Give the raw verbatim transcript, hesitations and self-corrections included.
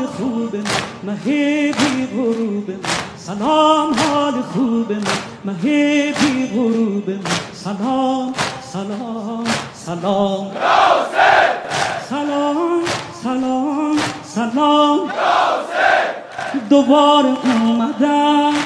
خوب مهی بی غروب سلام حال خوب مهی بی غروب سلام سلام سلام سلام سلام سلام دوباره اومدم